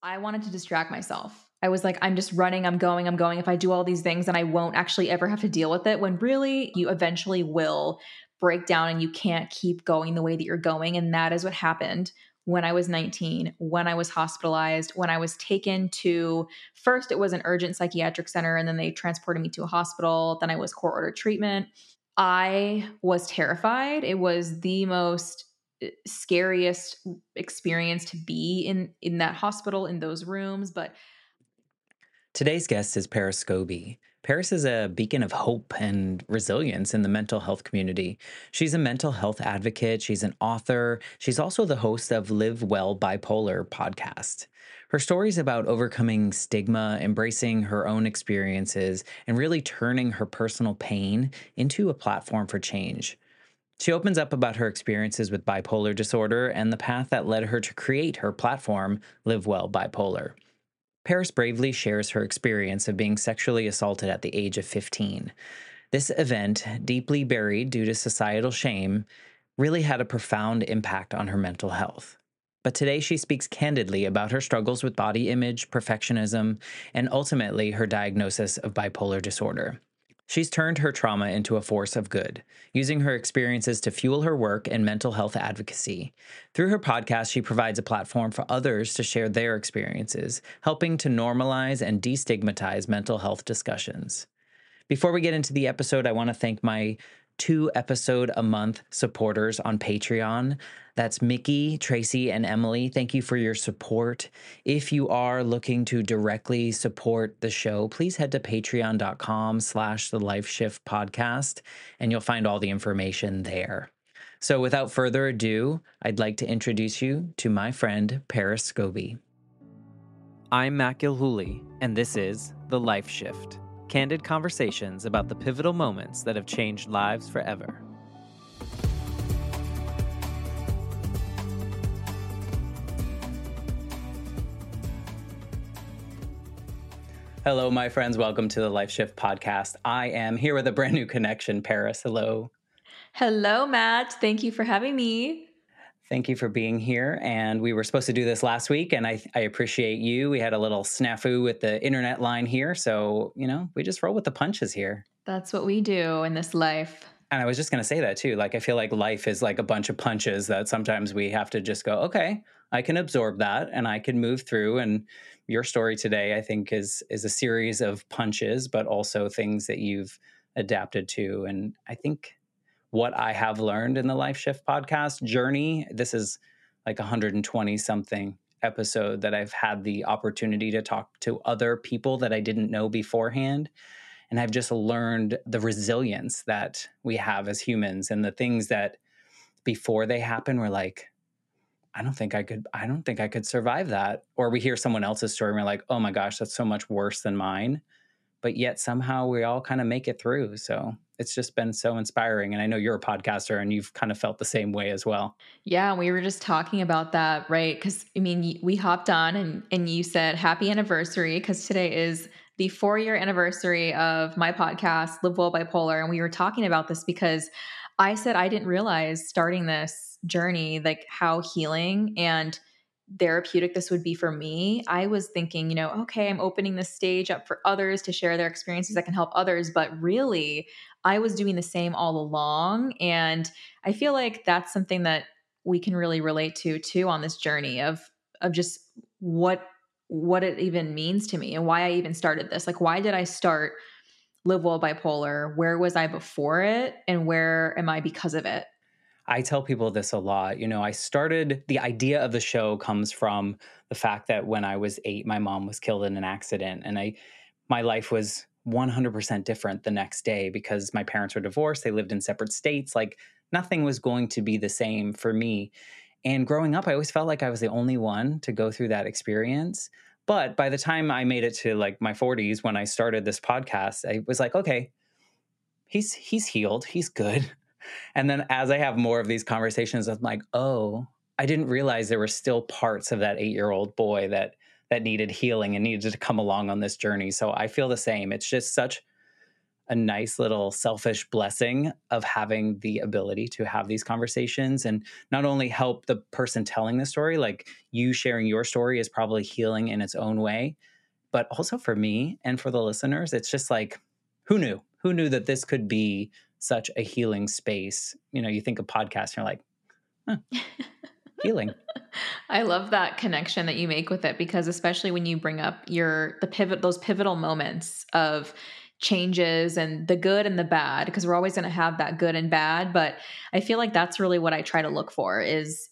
I wanted to distract myself. I was like, I'm just running, I'm going, I'm going. If I do all these things, then I won't actually ever have to deal with it. When really, you eventually will break down and you can't keep going the way that you're going. And that is what happened when I was 19, when I was hospitalized, when I was taken to first, it was an urgent psychiatric center, and then they transported me to a hospital. Then I was court ordered treatment. I was terrified. It was the most scariest experience to be in that hospital, in those rooms. But Today's guest is Paris Scobie. Paris is a beacon of hope and resilience in the mental health community. She's a mental health advocate, she's an author, she's also the host of Live Well Bipolar podcast. Her story is about overcoming stigma, embracing her own experiences, and really turning her personal pain into a platform for change. She opens up about her experiences with bipolar disorder and the path that led her to create her platform, Live Well Bipolar. Paris bravely shares her experience of being sexually assaulted at the age of 15. This event, deeply buried due to societal shame, really had a profound impact on her mental health. But today she speaks candidly about her struggles with body image, perfectionism, and ultimately her diagnosis of bipolar disorder. She's turned her trauma into a force of good, using her experiences to fuel her work in mental health advocacy. Through her podcast, she provides a platform for others to share their experiences, helping to normalize and destigmatize mental health discussions. Before we get into the episode, I want to thank my 2-episode-a-month supporters on Patreon. That's Mickey, Tracy, and Emily. Thank you for your support. If you are looking to directly support the show, please head to patreon.com/the Life Shift podcast, and you'll find all the information there. So without further ado, I'd like to introduce you to my friend, Paris Scobie. I'm Matt Gilhooly, and this is The Life Shift. Candid conversations about the pivotal moments that have changed lives forever. Hello, my friends. Welcome to the Life Shift podcast. I am here with a brand new connection, Paris. Hello. hello, Matt. Thank you for having me. Thank you for being here. And we were supposed to do this last week, and I appreciate you. We had a little snafu with the internet line here. So, we just roll with the punches here. That's what we do in this life. And I was just going to say that too. Like, I feel like life is like a bunch of punches that sometimes we have to just go, okay, I can absorb that and I can move through. And your story today, I think, is a series of punches, but also things that you've adapted to. And I think what I have learned in the Life Shift podcast journey, this is like 120 something episode that I've had the opportunity to talk to other people that I didn't know beforehand. And I've just learned the resilience that we have as humans, and the things that before they happen, we're like, I don't think I could survive that. Or we hear someone else's story and we're like, oh my gosh, that's so much worse than mine. But yet somehow we all kind of make it through. So it's just been so inspiring. And I know you're a podcaster and you've kind of felt the same way as well. Yeah, we were just talking about that, right? Because we hopped on and you said happy anniversary, because today is the 4-year anniversary of my podcast, Live Well Bipolar. And we were talking about this because I said I didn't realize starting this journey, like how healing and therapeutic this would be for me. I was thinking, okay, I'm opening this stage up for others to share their experiences that can help others. But really, I was doing the same all along. And I feel like that's something that we can really relate to too on this journey of just what it even means to me and why I even started this. Like, why did I start Live Well Bipolar? Where was I before it, and where am I because of it? I tell people this a lot. The idea of the show comes from the fact that when I was 8, my mom was killed in an accident, and my life was 100% different the next day because my parents were divorced. They lived in separate states. Like, nothing was going to be the same for me. And growing up, I always felt like I was the only one to go through that experience. But by the time I made it to like my 40s, when I started this podcast, I was like, okay, he's healed. He's good. And then as I have more of these conversations, I'm like, oh, I didn't realize there were still parts of that 8-year-old boy that needed healing and needed to come along on this journey. So I feel the same. It's just such a nice little selfish blessing of having the ability to have these conversations and not only help the person telling the story, like you sharing your story is probably healing in its own way, but also for me and for the listeners, it's just like, who knew? Who knew that this could be such a healing space? You think of podcasts and you're like, huh, healing. I love that connection that you make with it, because especially when you bring up those pivotal moments of changes and the good and the bad, because we're always going to have that good and bad, but I feel like that's really what I try to look for is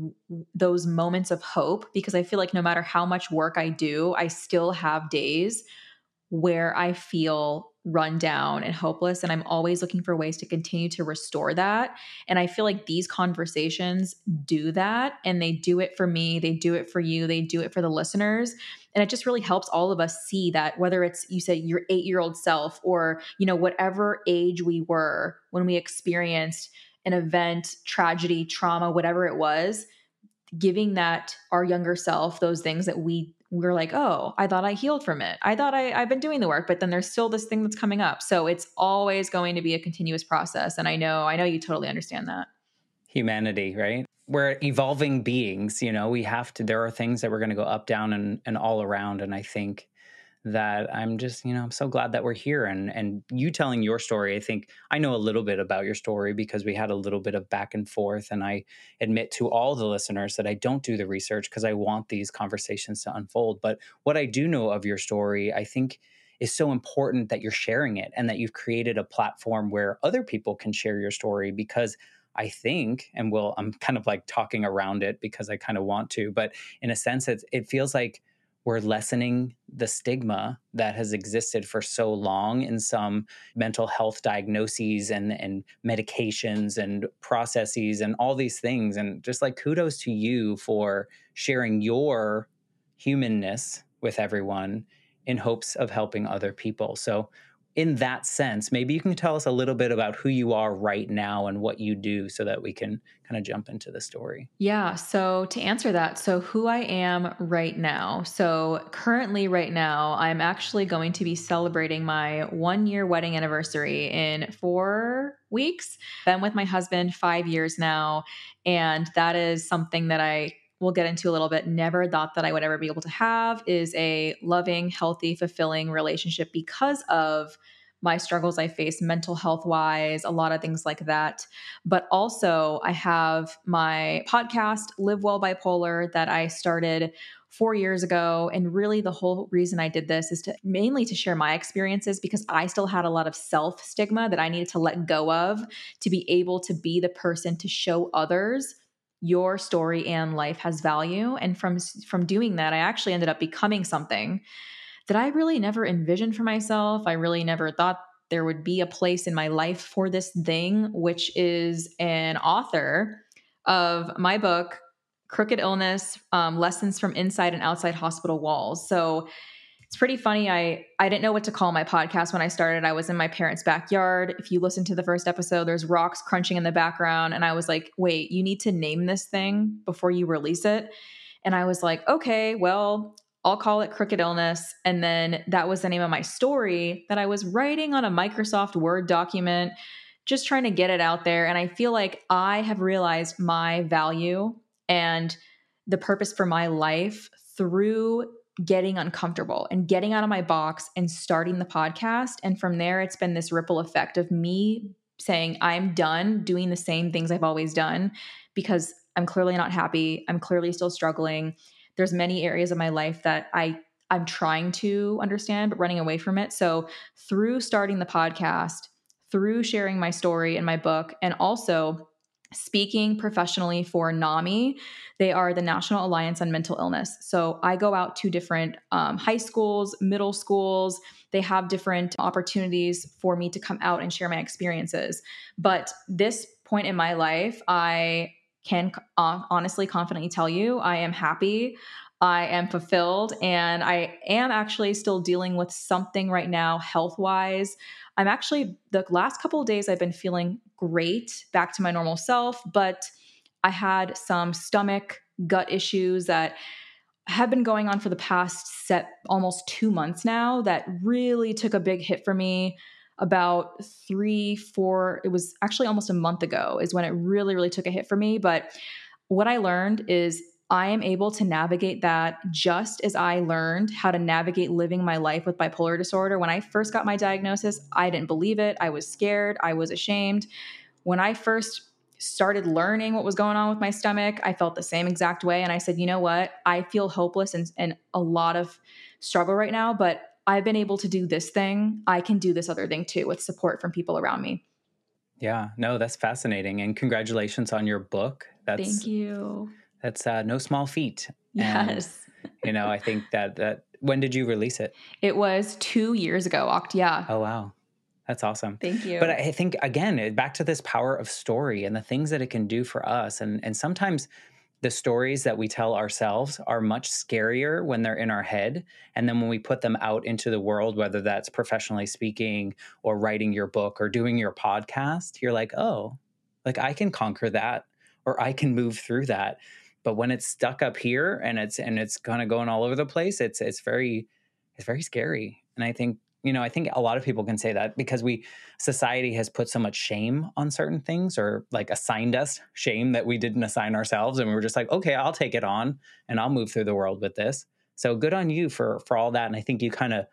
those moments of hope, because I feel like no matter how much work I do, I still have days where I feel run down and hopeless. And I'm always looking for ways to continue to restore that. And I feel like these conversations do that. And they do it for me, they do it for you, they do it for the listeners. And it just really helps all of us see that, whether it's, you say, your 8-year-old self, or, whatever age we were when we experienced an event, tragedy, trauma, whatever it was, giving that our younger self those things that we're like, oh, I thought I healed from it, I thought I've been doing the work, but then there's still this thing that's coming up. So it's always going to be a continuous process, and I know you totally understand that. Humanity, right? We're evolving beings, there are things that we're going to go up, down, and all around. And I think that I'm just, I'm so glad that we're here, and you telling your story. I think I know a little bit about your story because we had a little bit of back and forth, and I admit to all the listeners that I don't do the research because I want these conversations to unfold. But what I do know of your story, I think is so important that you're sharing it and that you've created a platform where other people can share your story, because I think, I'm kind of like talking around it because I kind of want to, but in a sense, it feels like we're lessening the stigma that has existed for so long in some mental health diagnoses and medications and processes and all these things. And just like kudos to you for sharing your humanness with everyone in hopes of helping other people. So in that sense, maybe you can tell us a little bit about who you are right now and what you do so that we can kind of jump into the story. Yeah. So to answer that, so who I am right now. So currently, right now, I'm actually going to be celebrating my 1-year wedding anniversary in 4 weeks. Been with my husband 5 years now. And that is something that I will get into a little bit. Never thought that I would ever be able to have is a loving, healthy, fulfilling relationship because of my struggles I face mental health wise, a lot of things like that. But also, I have my podcast, Live Well Bipolar, that I started 4 years ago. And really, the whole reason I did this is mainly to share my experiences, because I still had a lot of self stigma that I needed to let go of to be able to be the person to show others your story and life has value. And from doing that, I actually ended up becoming something that I really never envisioned for myself. I really never thought there would be a place in my life for this thing, which is an author of my book, Crooked Illness, Lessons from Inside and Outside Hospital Walls. So it's pretty funny. I didn't know what to call my podcast when I started. I was in my parents' backyard. If you listen to the first episode, there's rocks crunching in the background. And I was like, wait, you need to name this thing before you release it. And I was like, okay, well, I'll call it Crooked Illness. And then that was the name of my story that I was writing on a Microsoft Word document, just trying to get it out there. And I feel like I have realized my value and the purpose for my life through getting uncomfortable and getting out of my box and starting the podcast. And from there, it's been this ripple effect of me saying, I'm done doing the same things I've always done because I'm clearly not happy. I'm clearly still struggling. There's many areas of my life that I'm trying to understand, but running away from it. So through starting the podcast, through sharing my story in my book, and also speaking professionally for NAMI. They are the National Alliance on Mental Illness. So I go out to different high schools, middle schools. They have different opportunities for me to come out and share my experiences. But this point in my life, I can honestly, confidently tell you, I am happy. I am fulfilled, and I am actually still dealing with something right now health wise. I'm actually, the last couple of days, I've been feeling great, back to my normal self, but I had some stomach gut issues that have been going on for the past almost 2 months now that really took a big hit for me. about 3, 4, it was actually almost a month ago is when it really, really took a hit for me. But what I learned is I am able to navigate that just as I learned how to navigate living my life with bipolar disorder. When I first got my diagnosis, I didn't believe it. I was scared. I was ashamed. When I first started learning what was going on with my stomach, I felt the same exact way. And I said, you know what? I feel hopeless and a lot of struggle right now, but I've been able to do this thing. I can do this other thing too with support from people around me. Yeah, no, that's fascinating. And congratulations on your book. Thank you. That's no small feat. And, Yes. I think that when did you release it? It was 2 years ago. Yeah. Oh, wow. That's awesome. Thank But you. I think, again, back to this power of story and the things that it can do for us. And sometimes the stories that we tell ourselves are much scarier when they're in our head. And then when we put them out into the world, whether that's professionally speaking or writing your book or doing your podcast, you're like, oh, like I can conquer that or I can move through that. But when it's stuck up here and it's kind of going all over the place, it's very scary. And I think a lot of people can say that because society has put so much shame on certain things or like assigned us shame that we didn't assign ourselves. And we were just like, okay, I'll take it on and I'll move through the world with this. So good on you for all that. And I think you kind of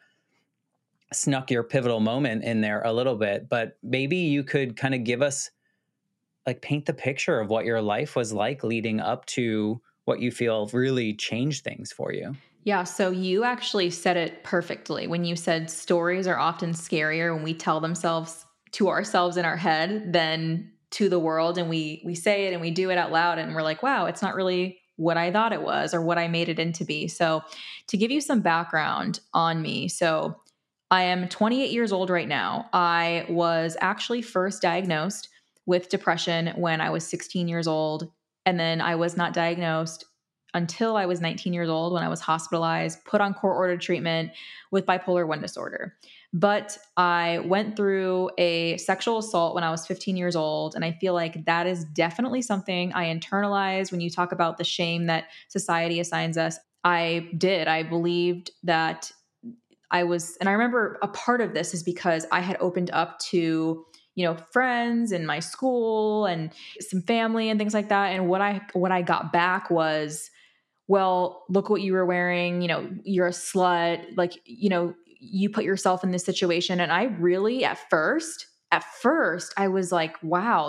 snuck your pivotal moment in there a little bit, but maybe you could kind of give us like paint the picture of what your life was like leading up to what you feel really changed things for you. Yeah, so you actually said it perfectly when you said stories are often scarier when we tell themselves to ourselves in our head than to the world, and we say it and we do it out loud and we're like, wow, it's not really what I thought it was or what I made it into be. So, to give you some background on me, so I am 28 years old right now. I was actually first diagnosed with depression when I was 16 years old, and then I was not diagnosed until I was 19 years old when I was hospitalized, put on court ordered treatment with bipolar 1 disorder. But I went through a sexual assault when I was 15 years old. And I feel like that is definitely something I internalized when you talk about the shame that society assigns us. I did. I believed that and I remember a part of this is because I had opened up to, friends in my school and some family and things like that. And what I got back was, well, look what you were wearing, you're a slut, like, you put yourself in this situation. And I really, at first, I was like, wow,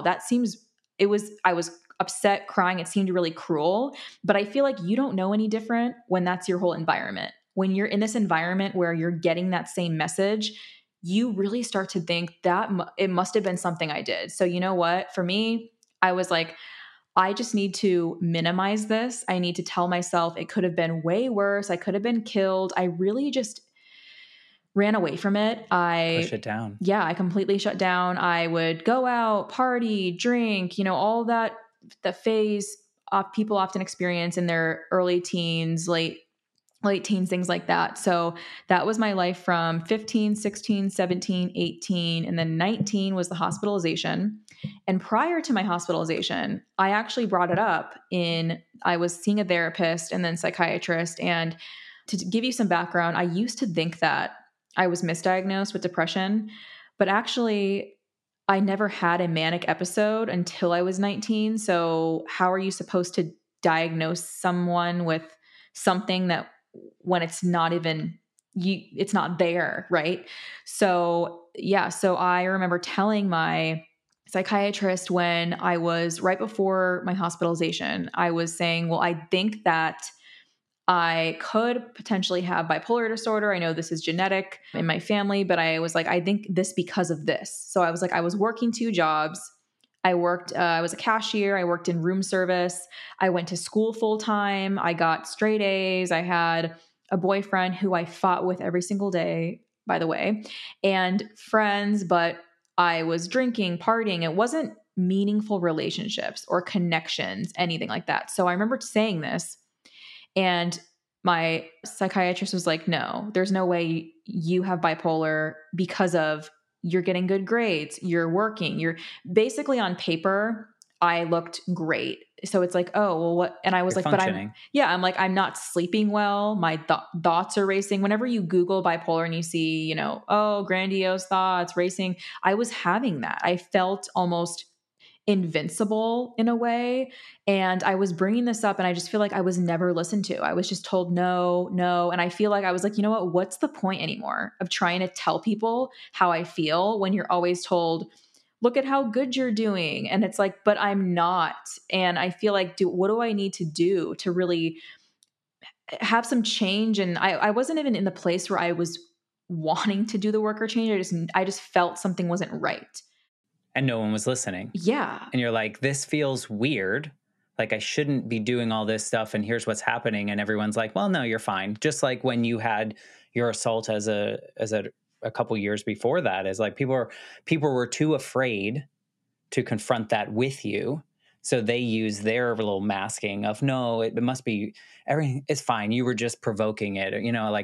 I was upset, crying. It seemed really cruel. But I feel like you don't know any different when that's your whole environment. When you're in this environment where you're getting that same message, you really start to think that it must have been something I did. So, you know what? For me, I was like, I just need to minimize this. I need to tell myself it could have been way worse. I could have been killed. I really just ran away from it. Push it down. Yeah, I completely shut down. I would go out, party, drink, all that, the phase people often experience in their early teens, late teens, things like that. So that was my life from 15, 16, 17, 18, and then 19 was the hospitalization. And prior to my hospitalization, I actually brought it up I was seeing a therapist and then psychiatrist. And to give you some background, I used to think that I was misdiagnosed with depression, but actually I never had a manic episode until I was 19. So how are you supposed to diagnose someone with something that when it's not even it's not there, right? So yeah, so I remember telling my psychiatrist when I was right before my hospitalization, I was saying, well, I think that I could potentially have bipolar disorder. I know this is genetic in my family, but I was like, I think this because of this. So I was like, I was working 2 jobs. I was a cashier. I worked in room service. I went to school full time. I got straight A's. I had a boyfriend who I fought with every single day, by the way, and friends, but I was drinking, partying. It wasn't meaningful relationships or connections, anything like that. So I remember saying this, and my psychiatrist was like, no, there's no way you have bipolar because of you're getting good grades, you're working, you're basically on paper, I looked great. So it's like, oh, well, what? And I was You're like, but functioning. I'm like, I'm not sleeping well. My thoughts are racing. Whenever you Google bipolar and you see, oh, grandiose thoughts racing, I was having that. I felt almost invincible in a way. And I was bringing this up and I just feel like I was never listened to. I was just told no, no. And I feel like I was like, you know what? What's the point anymore of trying to tell people how I feel when you're always told, look at how good you're doing? And it's like, but I'm not. And I feel like, what do I need to do to really have some change? And I wasn't even in the place where I was wanting to do the work or change. I just felt something wasn't right. And no one was listening. Yeah. And you're like, this feels weird. Like I shouldn't be doing all this stuff. And here's what's happening. And everyone's like, well, no, you're fine. Just like when you had your assault a couple years before that, is like people were too afraid to confront that with you. So they use their little masking of, no, it must be everything is fine. You were just provoking it.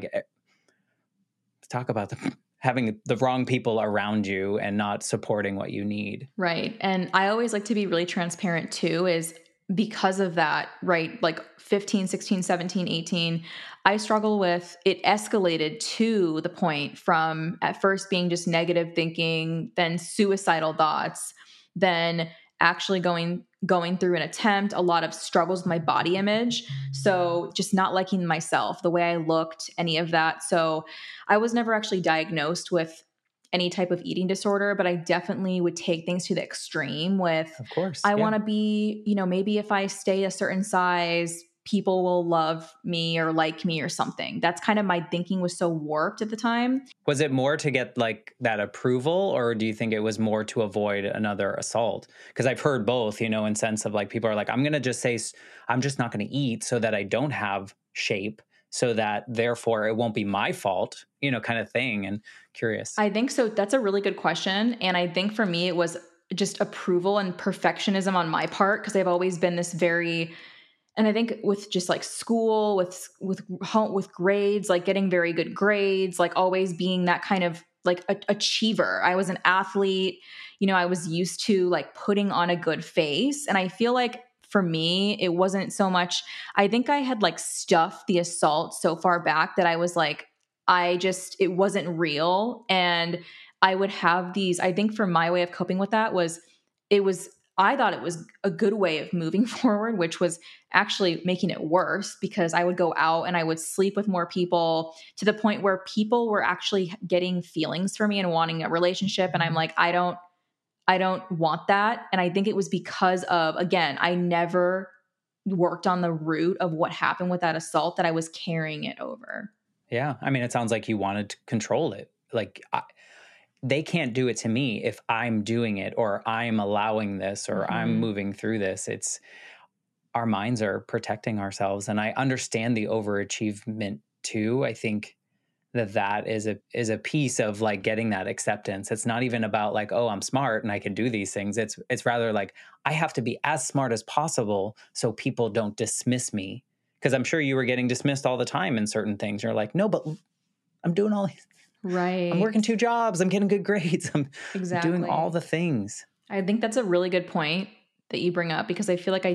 Talk about having the wrong people around you and not supporting what you need. Right. And I always like to be really transparent too, is because of that, right? Like 15, 16, 17, 18, I struggle with it escalated to the point from at first being just negative thinking, then suicidal thoughts, then actually going through an attempt, a lot of struggles with my body image. So just not liking myself, the way I looked, any of that. So I was never actually diagnosed with any type of eating disorder, but I definitely would take things to the extreme with, Of course. I Yeah. want to be, maybe if I stay a certain size, people will love me or like me or something. That's kind of my thinking was so warped at the time. Was it more to get like that approval, or do you think it was more to avoid another assault? Because I've heard both, in sense of like people are like, I'm going to just say, I'm just not going to eat so that I don't have shape, so that therefore it won't be my fault, kind of thing. And curious. I think so. That's a really good question. And I think for me, it was just approval and perfectionism on my part because I've always been this very, and I think with just like school, with home, with grades, like getting very good grades, like always being that kind of like achiever. I was an athlete, I was used to like putting on a good face. And I feel like for me, it wasn't so much, I think I had like stuffed the assault so far back that I was like, it wasn't real. And I would have these, I think for my way of coping with that I thought it was a good way of moving forward, which was actually making it worse because I would go out and I would sleep with more people to the point where people were actually getting feelings for me and wanting a relationship. And I'm like, I don't want that. And I think it was because of, again, I never worked on the root of what happened with that assault, that I was carrying it over. Yeah. I mean, it sounds like you wanted to control it. Like, they can't do it to me if I'm doing it, or I'm allowing this, or I'm moving through this. It's our minds are protecting ourselves. And I understand the overachievement too. I think that is a piece of like getting that acceptance. It's not even about like, oh, I'm smart and I can do these things. It's rather like I have to be as smart as possible so people don't dismiss me. Because I'm sure you were getting dismissed all the time in certain things. You're like, no, but I'm doing all these. Right. I'm working 2 jobs. I'm getting good grades. I'm doing all Exactly. the things. I think that's a really good point that you bring up because I feel like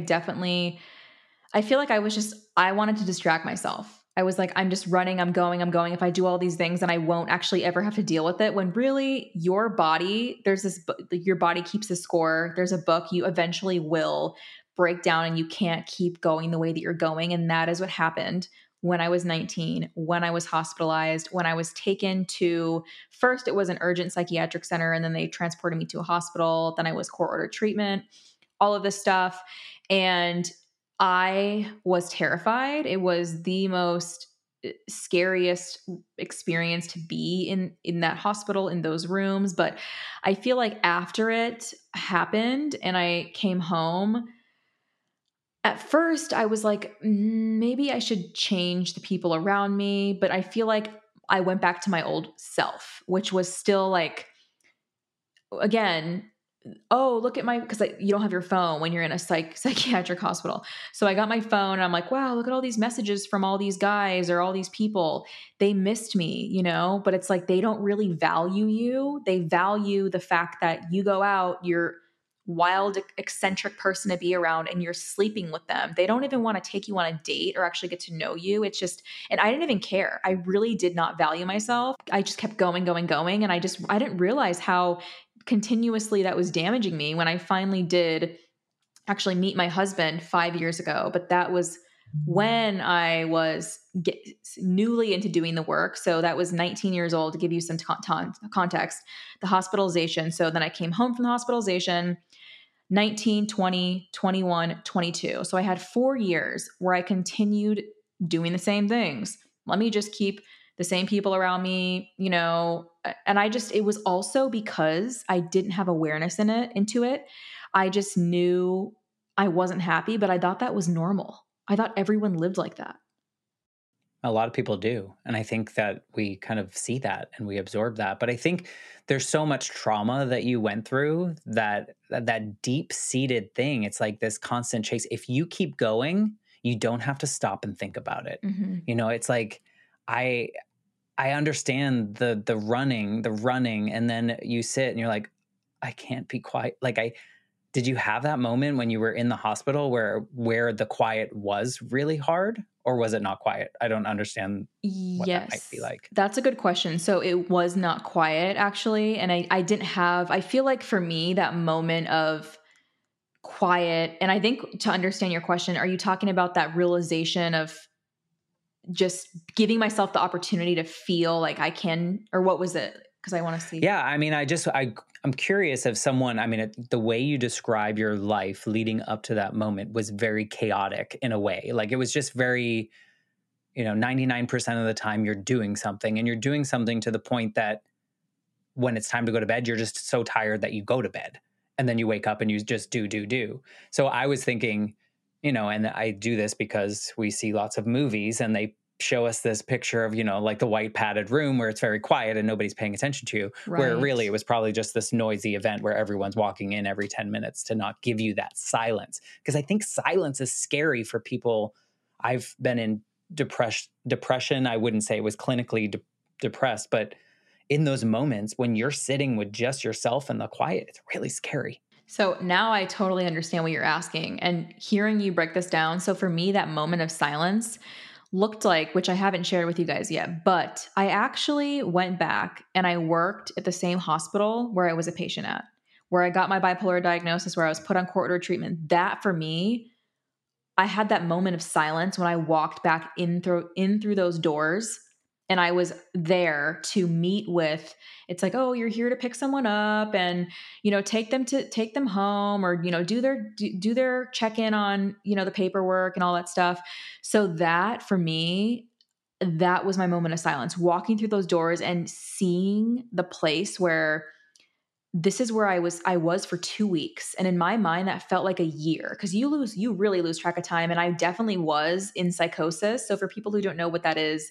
I wanted to distract myself. I was like, I'm just running, I'm going. If I do all these things, then I won't actually ever have to deal with it. When really your body, your body keeps a score. There's a book, you eventually will break down and you can't keep going the way that you're going. And that is what happened when I was 19, when I was hospitalized, when I was taken to, first it was an urgent psychiatric center, and then they transported me to a hospital. Then I was court ordered treatment, all of this stuff. And I was terrified. It was the most scariest experience to be in that hospital, in those rooms. But I feel like after it happened and I came home, at first I was like, maybe I should change the people around me. But I feel like I went back to my old self, which was still like, again, oh, look at my, because you don't have your phone when you're in a psychiatric hospital. So I got my phone and I'm like, wow, look at all these messages from all these guys or all these people. They missed me, but it's like they don't really value you. They value the fact that you go out, you're wild, eccentric person to be around, and you're sleeping with them. They don't even want to take you on a date or actually get to know you. It's just, and I didn't even care. I really did not value myself. I just kept going, going, going. And I didn't realize how continuously that was damaging me when I finally did actually meet my husband 5 years ago. But that was when I was newly into doing the work. So that was 19 years old, to give you some context, the hospitalization. So then I came home from the hospitalization, 19, 20, 21, 22. So I had 4 years where I continued doing the same things. Let me just keep the same people around me, and it was also because I didn't have awareness into it. I just knew I wasn't happy, but I thought that was normal. I thought everyone lived like that. A lot of people do. And I think that we kind of see that and we absorb that. But I think there's so much trauma that you went through that deep-seated thing. It's like this constant chase. If you keep going, you don't have to stop and think about it. Mm-hmm. It's like I understand the running, and then you sit and you're like, I can't be quiet. Did you have that moment when you were in the hospital where the quiet was really hard, or was it not quiet? I don't understand what that might be Yes, like. that's a good question. So it was not quiet, actually. And I didn't have, I feel like for me, that moment of quiet, and I think to understand your question, are you talking about that realization of just giving myself the opportunity to feel like I can, or what was it? Because I want to see. Yeah, I mean, I'm curious if someone, I mean, the way you describe your life leading up to that moment was very chaotic in a way. Like it was just very, 99% of the time you're doing something, and you're doing something to the point that when it's time to go to bed, you're just so tired that you go to bed, and then you wake up and you just do. So I was thinking, and I do this because we see lots of movies and they show us this picture of, like the white padded room where it's very quiet and nobody's paying attention to you, where Right. really it was probably just this noisy event where everyone's walking in every 10 minutes to not give you that silence. Because I think silence is scary for people. I've been in depression. I wouldn't say it was clinically depressed, but in those moments when you're sitting with just yourself and the quiet, it's really scary. So now I totally understand what you're asking, and hearing you break this down. So for me, that moment of silence looked like, which I haven't shared with you guys yet, but I actually went back and I worked at the same hospital where I was a patient at, where I got my bipolar diagnosis, where I was put on court order treatment. That for me, I had that moment of silence when I walked back in through those doors, and I was there to meet with, it's like, oh, you're here to pick someone up and, take them home, or, do their check-in on, the paperwork and all that stuff. So that for me, that was my moment of silence, walking through those doors and seeing the place where this is where I was for 2 weeks. And in my mind, that felt like a year, because you really lose track of time. And I definitely was in psychosis. So for people who don't know what that is,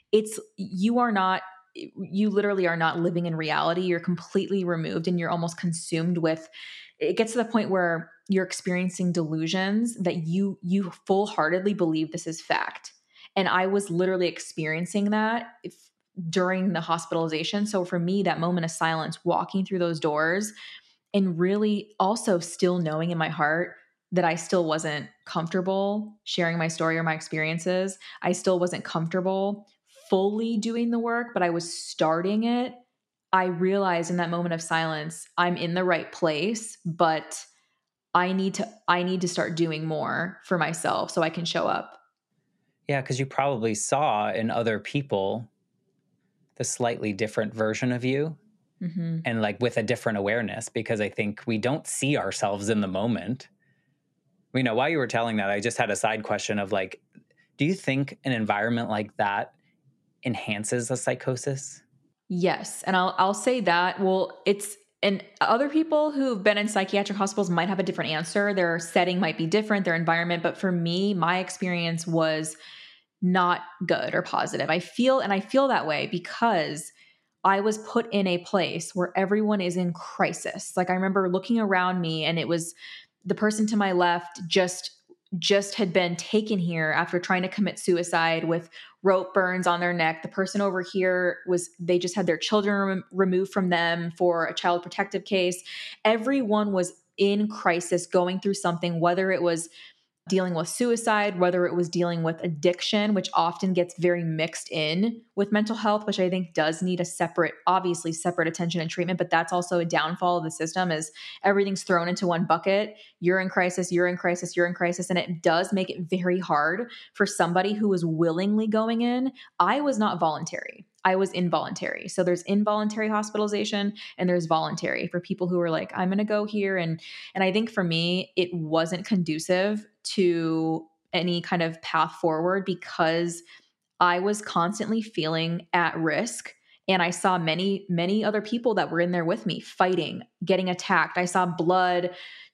you literally are not living in reality. You're completely removed and you're almost consumed with, it gets to the point where you're experiencing delusions that you full-heartedly believe this is fact. And I was literally experiencing that during the hospitalization. So for me, that moment of silence, walking through those doors, and really also still knowing in my heart that I still wasn't comfortable sharing my story or my experiences. I still wasn't comfortable fully doing the work, but I was starting it. I realized in that moment of silence, I'm in the right place, but I need to start doing more for myself so I can show up. Yeah, because you probably saw in other people the slightly different version of you, Mm-hmm. and like with a different awareness, because I think we don't see ourselves in the moment. While you were telling that, I just had a side question of like, do you think an environment like that enhances a psychosis? Yes, and I'll say that. Well, it's, and other people who've been in psychiatric hospitals might have a different answer. Their setting might be different, their environment, but for me, my experience was not good or positive. I feel that way because I was put in a place where everyone is in crisis. Like I remember looking around me, and it was the person to my left just had been taken here after trying to commit suicide with rope burns on their neck. The person over here they just had their children removed from them for a child protective case. Everyone was in crisis, going through something, whether it was dealing with suicide, whether it was dealing with addiction, which often gets very mixed in with mental health, which I think does need a separate, obviously separate attention and treatment. But that's also a downfall of the system, is everything's thrown into one bucket. You're in crisis, you're in crisis, you're in crisis. And it does make it very hard for somebody who was willingly going in. I was not voluntary. I was involuntary. So there's involuntary hospitalization and there's voluntary for people who are like, I'm going to go here. And I think for me, it wasn't conducive to any kind of path forward because I was constantly feeling at risk. And I saw many, many other people that were in there with me fighting, getting attacked. I saw blood,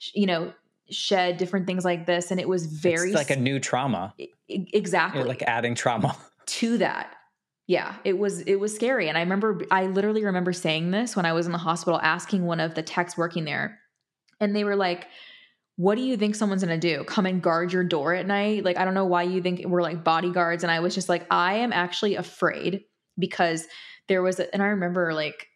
shed, different things like this. And it was very It's like a new trauma. Exactly. You're like adding trauma to that. Yeah, it was scary. And I literally remember saying this when I was in the hospital, asking one of the techs working there. And they were like, what do you think someone's going to do? Come and guard your door at night? Like, I don't know why you think we're like bodyguards. And I was just like, I am actually afraid because and I remember like,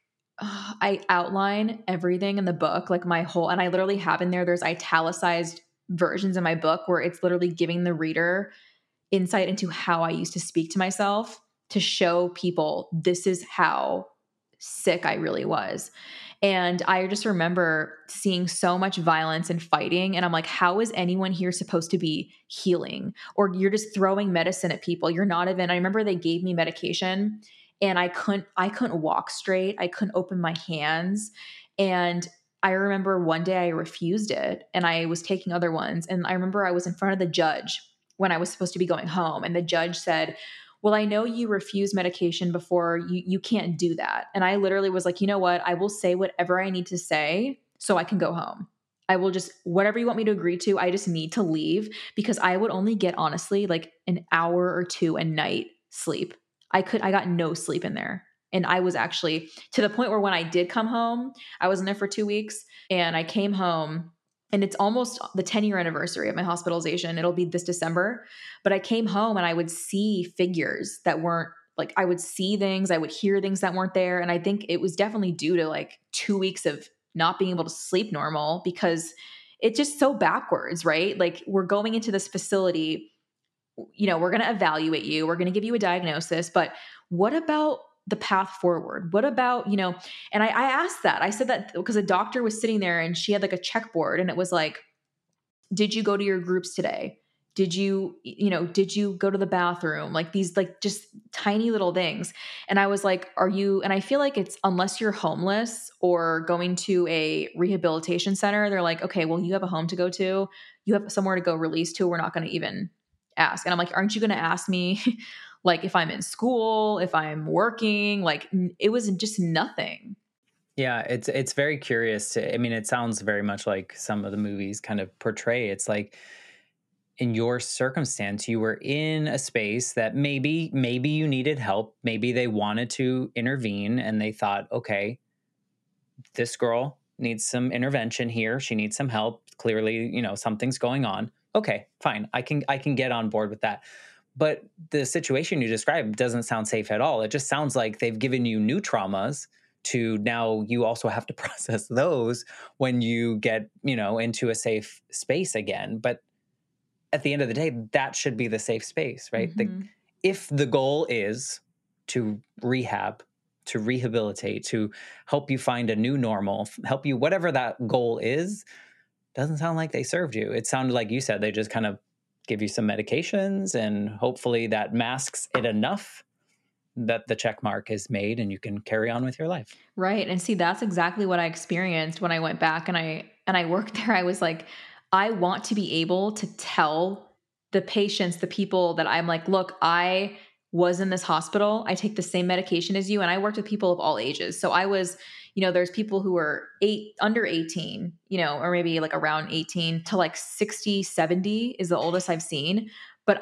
I outline everything in the book, like and I literally have in there's italicized versions in my book where it's literally giving the reader insight into how I used to speak to myself to show people this is how sick I really was. And I just remember seeing so much violence and fighting. And I'm like, how is anyone here supposed to be healing? Or you're just throwing medicine at people. You're not even, I remember they gave me medication and I couldn't walk straight. I couldn't open my hands. And I remember one day I refused it and I was taking other ones. And I remember I was in front of the judge when I was supposed to be going home. And the judge said, well, I know you refused medication before. You can't do that. And I literally was like, you know what? I will say whatever I need to say so I can go home. I will just, whatever you want me to agree to, I just need to leave because I would only get honestly like an hour or two a night sleep. I got no sleep in there. And I was actually to the point where when I did come home, I was in there for 2 weeks and I came home. And it's almost the 10-year anniversary of my hospitalization. It'll be this December. But I came home and I would see figures that weren't like, I would see things, I would hear things that weren't there. And I think it was definitely due to like 2 weeks of not being able to sleep normal because it's just so backwards, right? Like we're going into this facility, we're going to evaluate you, we're going to give you a diagnosis, but what about the path forward? What about, and I asked that. I said that because a doctor was sitting there and she had like a checkboard and it was like, did you go to your groups today? Did you go to the bathroom? Like these, like just tiny little things. And I was like, and I feel like it's, unless you're homeless or going to a rehabilitation center, they're like, okay, well, you have a home to go to, you have somewhere to go release to. We're not going to even ask. And I'm like, aren't you going to ask me like if I'm in school, if I'm working? Like it was just nothing. Yeah, it's very curious. It sounds very much like some of the movies kind of portray. It's like in your circumstance, you were in a space that maybe you needed help. Maybe they wanted to intervene and they thought, okay, this girl needs some intervention here. She needs some help. Clearly, something's going on. Okay, fine. I can get on board with that. But the situation you described doesn't sound safe at all. It just sounds like they've given you new traumas to now you also have to process those when you get, into a safe space again. But at the end of the day, that should be the safe space, right? Mm-hmm. If the goal is to rehab, to rehabilitate, to help you find a new normal, help you, whatever that goal is, doesn't sound like they served you. It sounded like you said they just kind of give you some medications and hopefully that masks it enough that the check mark is made and you can carry on with your life. Right. And see, that's exactly what I experienced when I went back and I worked there. I was like, I want to be able to tell the patients, the people that I'm like, look, I was in this hospital. I take the same medication as you. And I worked with people of all ages. So I was, there's people who are under 18, or maybe like around 18 to like 60, 70 is the oldest I've seen. But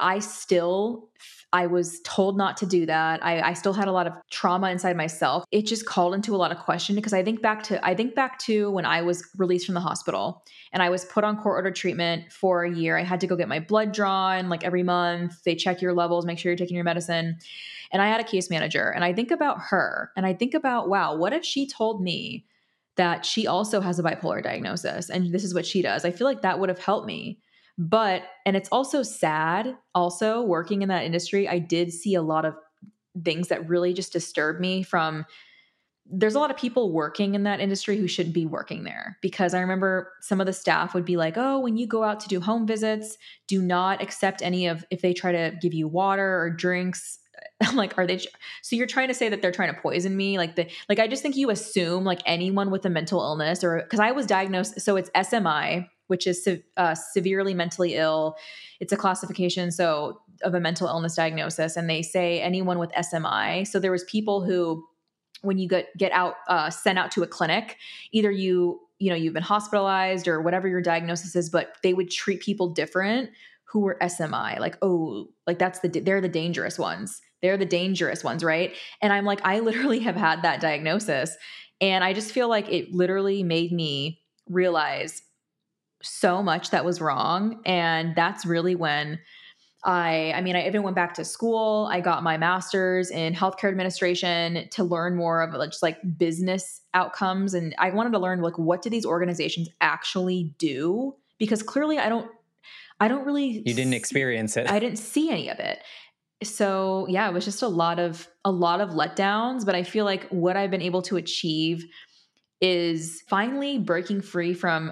I was told not to do that. I still had a lot of trauma inside myself. It just called into a lot of question because I think back to when I was released from the hospital and I was put on court order treatment for a year. I had to go get my blood drawn like every month. They check your levels, make sure you're taking your medicine. And I had a case manager and I think about her and I think about, wow, what if she told me that she also has a bipolar diagnosis and this is what she does. I feel like that would have helped me. But, and it's also sad, also working in that industry, I did see a lot of things that really just disturbed me from there's a lot of people working in that industry who shouldn't be working there because I remember some of the staff would be like, oh, when you go out to do home visits, do not accept any of if they try to give you water or drinks. I'm like, are they so you're trying to say that they're trying to poison me? Like I just think you assume like anyone with a mental illness or because I was diagnosed, so it's SMI, which is severely mentally ill. It's a classification so of a mental illness diagnosis, and they say anyone with SMI. So there was people who when you get out sent out to a clinic, either you've been hospitalized or whatever your diagnosis is, but they would treat people different who were SMI, like, oh, like they're the dangerous ones. They're the dangerous ones, right? And I'm like, I literally have had that diagnosis. And I just feel like it literally made me realize so much that was wrong. And that's really when I mean, I even went back to school. I got my master's in healthcare administration to learn more of just like business outcomes. And I wanted to learn like, what do these organizations actually do? Because clearly I don't really, You didn't experience it. I didn't see any of it. So yeah, it was just a lot of letdowns, but I feel like what I've been able to achieve is finally breaking free from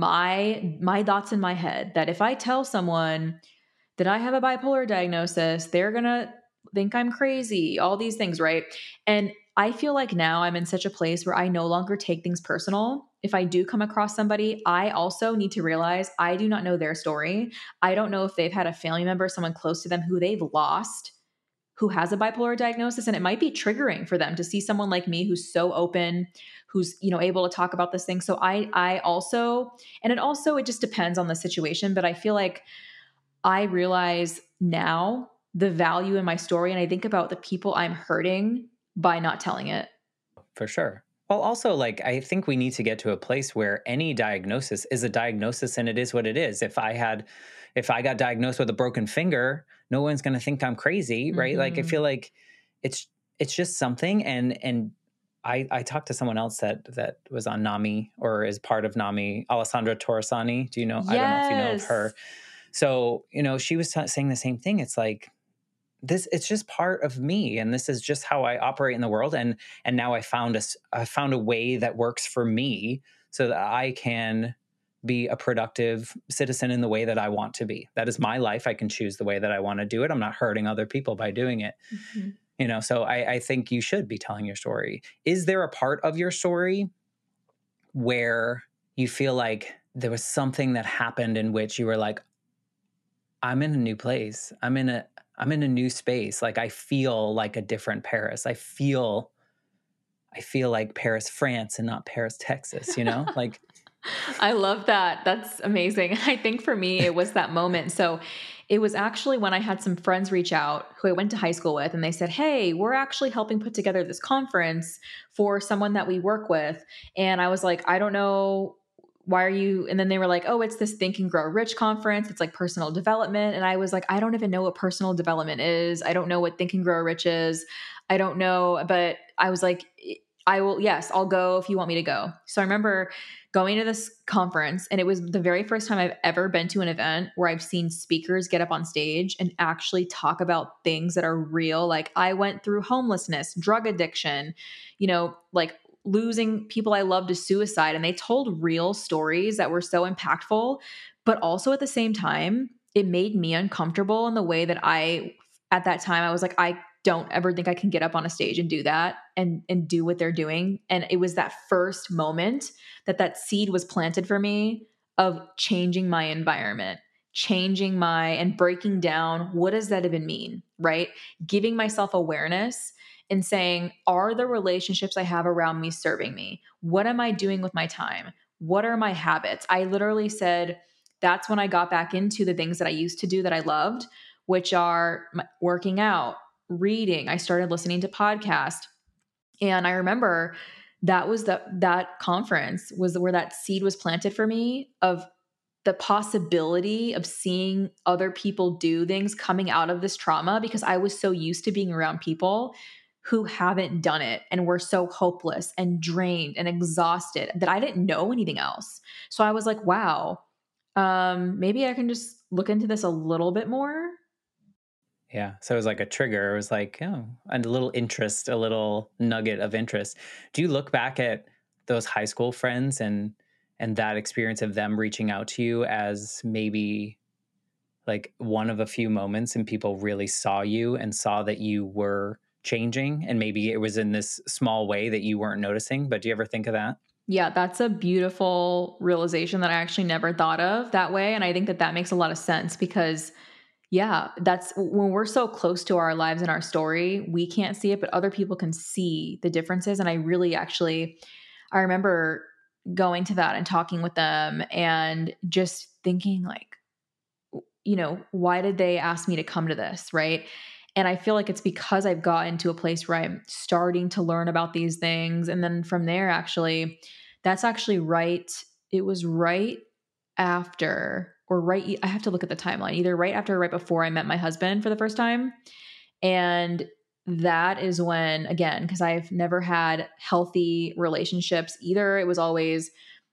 my thoughts in my head that if I tell someone that I have a bipolar diagnosis, they're going to think I'm crazy, all these things, right? And I feel like now I'm in such a place where I no longer take things personal. If I do come across somebody, I also need to realize I do not know their story. I don't know if they've had a family member, someone close to them who they've lost, who has a bipolar diagnosis, and it might be triggering for them to see someone like me who's so open, who's able to talk about this thing. So I also, and it just depends on the situation, but I feel like I realize now the value in my story, and I think about the people I'm hurting by not telling it. For sure. Well, also, like, I think we need to get to a place where any diagnosis is a diagnosis and it is what it is. If I got diagnosed with a broken finger, no one's going to think I'm crazy, right? Like, I feel like it's just something. And I talked to someone else that was on NAMI or is part of NAMI, Alessandra Torresani. Do you know? Yes. I don't know if you know of her. So, she was saying the same thing. It's like, it's just part of me, and this is just how I operate in the world. And now I found a way that works for me so that I can be a productive citizen in the way that I want to be. That is my life. I can choose the way that I want to do it. I'm not hurting other people by doing it. So I think you should be telling your story. Is there a part of your story where you feel like there was something that happened in which you were like, I'm in a new place. I'm in a new space. Like, I feel like a different Paris. I feel like Paris, France, and not Paris, Texas, like. I love that. That's amazing. I think for me, it was that moment. So it was actually when I had some friends reach out who I went to high school with, and they said, hey, we're actually helping put together this conference for someone that we work with. And I was like, I don't know, why are you? And then they were like, oh, it's this Think and Grow Rich conference. It's like personal development. And I was like, I don't even know what personal development is. I don't know what Think and Grow Rich is. I don't know. But I was like, yes, I'll go if you want me to go. So I remember going to this conference, and it was the very first time I've ever been to an event where I've seen speakers get up on stage and actually talk about things that are real. Like, I went through homelessness, drug addiction, like losing people I love to suicide. And they told real stories that were so impactful. But also at the same time, it made me uncomfortable in the way that at that time, I was like, I don't ever think I can get up on a stage and do that and do what they're doing. And it was that first moment that seed was planted for me of changing my environment, and breaking down, what does that even mean, right? Giving myself awareness and saying, are the relationships I have around me serving me? What am I doing with my time? What are my habits? I literally said, that's when I got back into the things that I used to do that I loved, which are working out, reading. I started listening to podcasts. And I remember that conference was where that seed was planted for me of the possibility of seeing other people do things coming out of this trauma, because I was so used to being around people who haven't done it and were so hopeless and drained and exhausted that I didn't know anything else. So I was like, wow, maybe I can just look into this a little bit more. Yeah. So it was like a trigger. It was like, oh, a little interest, a little nugget of interest. Do you look back at those high school friends and that experience of them reaching out to you as maybe like one of a few moments and people really saw you and saw that you were changing and maybe it was in this small way that you weren't noticing, but do you ever think of that? Yeah, that's a beautiful realization that I actually never thought of that way. And I think that that makes a lot of sense because, yeah, that's when we're so close to our lives and our story, we can't see it, but other people can see the differences. And I really actually, I remember going to that and talking with them and just thinking, like, why did they ask me to come to this? Right. And I feel like it's because I've gotten to a place where I'm starting to learn about these things. And then from there, actually, that's actually right. It was right after, or right, I have to look at the timeline, either right after or right before I met my husband for the first time. And that is when, again, because I've never had healthy relationships either, it was always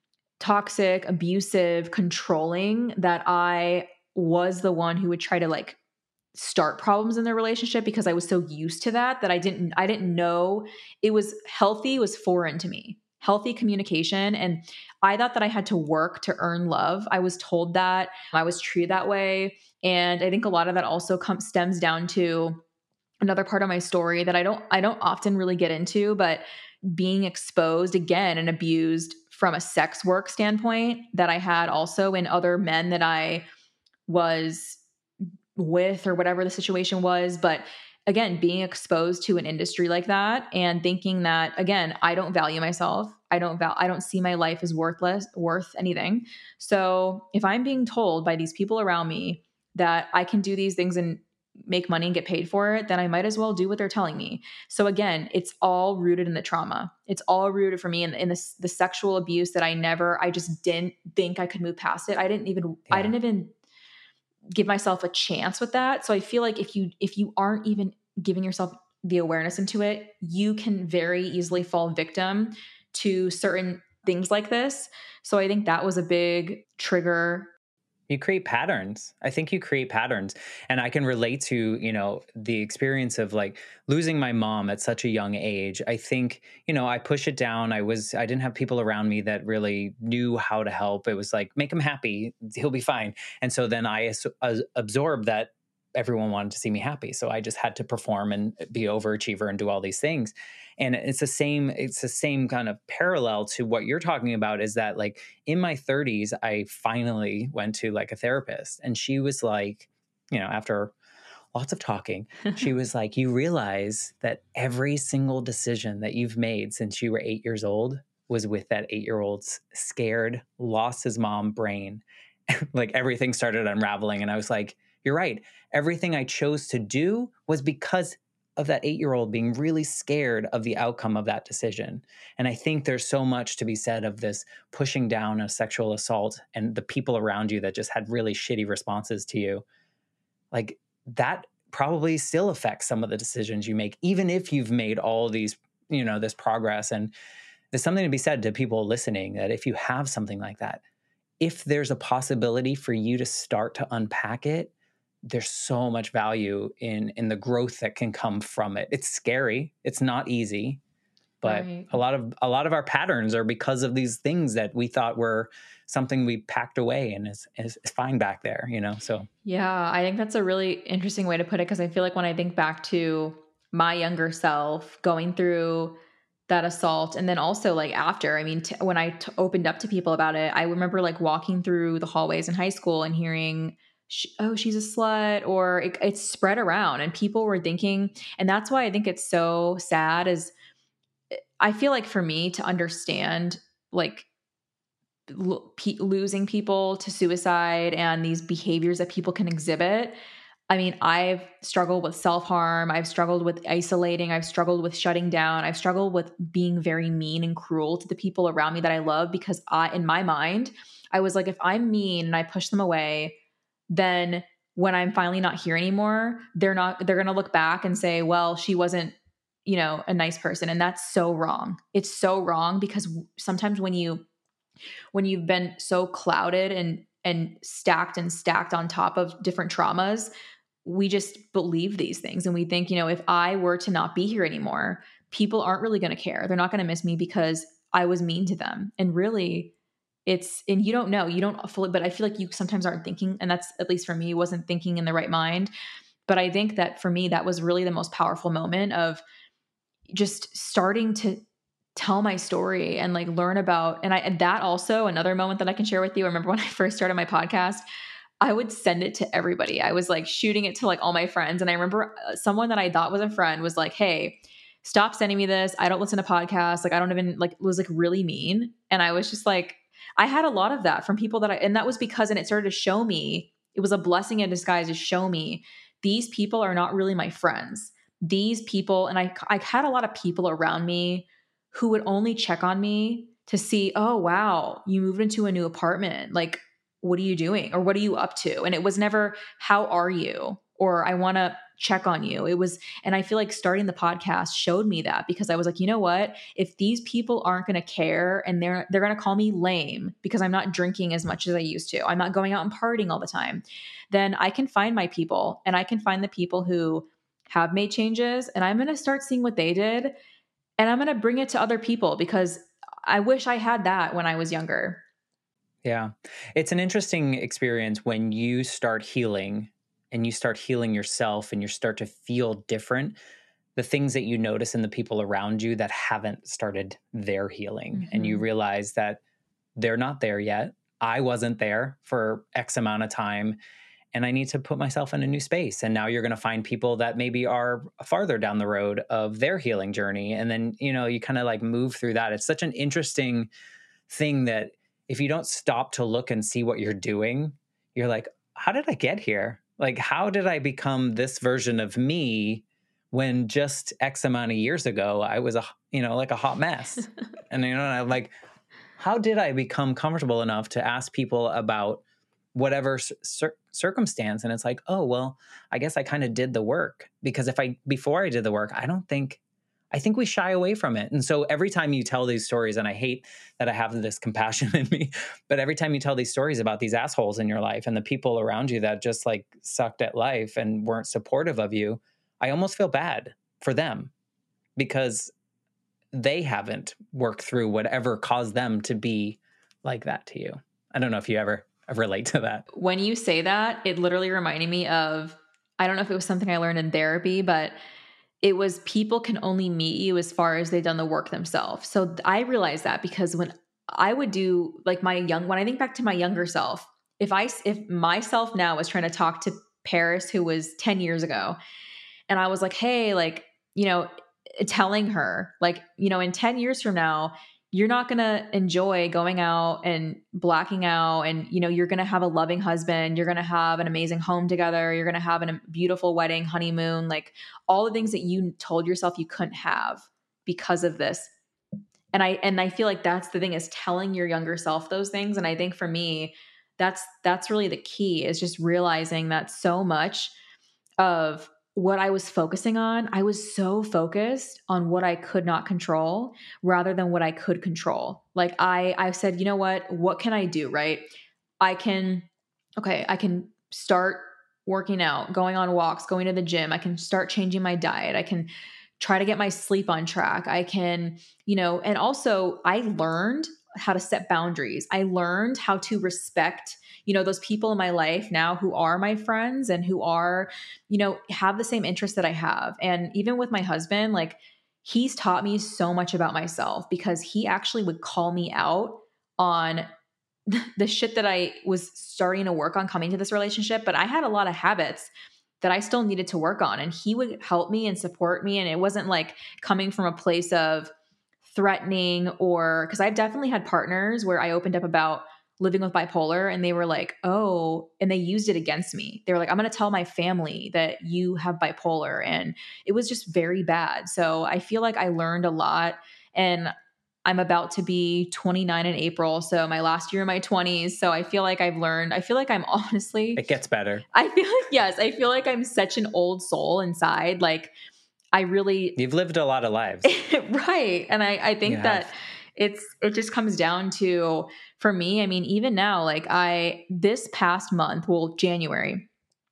toxic, abusive, controlling, that I was the one who would try to like start problems in the relationship because I was so used to that I didn't know it was healthy, was foreign to me. Healthy communication, and I thought that I had to work to earn love. I was told that, I was treated that way, and I think a lot of that also stems down to another part of my story that I don't often really get into, but being exposed again and abused from a sex work standpoint that I had also in other men that I was with or whatever the situation was. But again, being exposed to an industry like that and thinking that, again, I don't value myself. I don't see my life as worth anything. So if I'm being told by these people around me that I can do these things and make money and get paid for it, then I might as well do what they're telling me. So again, it's all rooted in the trauma. It's all rooted for me in the sexual abuse that I just didn't think I could move past it. I Yeah. didn't even give myself a chance with that. So I feel like if you aren't even giving yourself the awareness into it, you can very easily fall victim to certain things like this. So I think that was a big trigger. You create patterns. I think you create patterns. And I can relate to, the experience of like losing my mom at such a young age. I think, I push it down. I didn't have people around me that really knew how to help. It was like, make him happy. He'll be fine. And so then I absorbed that everyone wanted to see me happy. So I just had to perform and be overachiever and do all these things. And it's the same kind of parallel to what you're talking about is that like in my 30s, I finally went to like a therapist and she was like, after lots of talking, she was like, you realize that every single decision that you've made since you were 8 years old was with that 8 year old's scared, lost his mom brain. Like everything started unraveling. And I was like, you're right. Everything I chose to do was because of that 8 year old being really scared of the outcome of that decision. And I think there's so much to be said of this pushing down a sexual assault and the people around you that just had really shitty responses to you. Like that probably still affects some of the decisions you make, even if you've made all these, this progress. And there's something to be said to people listening that if you have something like that, if there's a possibility for you to start to unpack it, there's so much value in the growth that can come from it. It's scary. It's not easy, but Right. a lot of our patterns are because of these things that we thought were something we packed away and is fine back there, So Yeah, I think that's a really interesting way to put it because I feel like when I think back to my younger self going through that assault and then also like after, I mean, when I opened up to people about it, I remember like walking through the hallways in high school and hearing, oh, she's a slut, or it's spread around and people were thinking, and that's why I think it's so sad is I feel like for me to understand like losing people to suicide and these behaviors that people can exhibit. I mean, I've struggled with self harm. I've struggled with isolating. I've struggled with shutting down. I've struggled with being very mean and cruel to the people around me that I love because in my mind, I was like, if I'm mean and I push them away, then when I'm finally not here anymore, they're going to look back and say, well, she wasn't a nice person. And that's so wrong. It's so wrong because sometimes when you've been so clouded and stacked on top of different traumas, we just believe these things. And we think, if I were to not be here anymore, people aren't really going to care. They're not going to miss me because I was mean to them. And really, and you don't know, you don't fully, but I feel like you sometimes aren't thinking, and that's, at least for me, wasn't thinking in the right mind. But I think that for me, that was really the most powerful moment of just starting to tell my story and like learn about, and that also another moment that I can share with you. I remember when I first started my podcast, I would send it to everybody. I was like shooting it to like all my friends. And I remember someone that I thought was a friend was like, "Hey, stop sending me this. I don't listen to podcasts. Like, I don't even like," was like really mean. And I was just like, I had a lot of that from people and that was because, and it started to show me, it was a blessing in disguise to show me these people are not really my friends. These people, and I had a lot of people around me who would only check on me to see, "Oh, wow, you moved into a new apartment. Like, what are you doing? Or what are you up to?" And it was never, "How are you?" or "I want to check on you." It was, and I feel like starting the podcast showed me that, because I was like, you know what? If these people aren't going to care, and they're going to call me lame because I'm not drinking as much as I used to, I'm not going out and partying all the time, then I can find my people, and I can find the people who have made changes, and I'm going to start seeing what they did, and I'm going to bring it to other people, because I wish I had that when I was younger. Yeah. It's an interesting experience when you start healing and you start healing yourself and you start to feel different. The things that you notice in the people around you that haven't started their healing, and you realize that they're not there yet. I wasn't there for X amount of time, and I need to put myself in a new space. And now you're going to find people that maybe are farther down the road of their healing journey. And then, you kind of like move through that. It's such an interesting thing that if you don't stop to look and see what you're doing, you're like, how did I get here? Like, how did I become this version of me when just X amount of years ago, I was like a hot mess. And, I'm like, how did I become comfortable enough to ask people about whatever circumstance? And it's like, oh, well, I guess I kind of did the work, because before I did the work, I think we shy away from it. And so every time you tell these stories, and I hate that I have this compassion in me, but every time you tell these stories about these assholes in your life and the people around you that just like sucked at life and weren't supportive of you, I almost feel bad for them, because they haven't worked through whatever caused them to be like that to you. I don't know if you ever relate to that. When you say that, it literally reminded me of, I don't know if it was something I learned in therapy, but it was, people can only meet you as far as they've done the work themselves. So I realized that, because when I would do like when I think back to my younger self, if myself now was trying to talk to Paris, who was 10 years ago, and I was like, "Hey, like, telling her like, in 10 years from now, you're not going to enjoy going out and blacking out. And, you're going to have a loving husband. You're going to have an amazing home together. You're going to have a beautiful wedding, honeymoon, like all the things that you told yourself you couldn't have because of this." And I feel like that's the thing, is telling your younger self those things. And I think for me, that's really the key, is just realizing that so much of what I was focusing on, I was so focused on what I could not control rather than what I could control. Like I said, you know what can I do? Right. I can start working out, going on walks, going to the gym. I can start changing my diet. I can try to get my sleep on track. I can, and also I learned how to set boundaries. I learned how to respect, those people in my life now who are my friends and who are, have the same interests that I have. And even with my husband, like he's taught me so much about myself, because he actually would call me out on the shit that I was starting to work on coming to this relationship. But I had a lot of habits that I still needed to work on, and he would help me and support me. And it wasn't like coming from a place of threatening, or because I've definitely had partners where I opened up about living with bipolar, and they were like, "Oh," and they used it against me. They were like, "I'm going to tell my family that you have bipolar." And it was just very bad. So I feel like I learned a lot, and I'm about to be 29 in April. So my last year in my 20s. So I feel like I've learned, I feel like I'm honestly, It gets better. I feel like, yes, I feel like I'm such an old soul inside. Like I really, You've lived a lot of lives. right. And I You think that have. it just comes down to, for me, I mean, even now, like this past month, well, January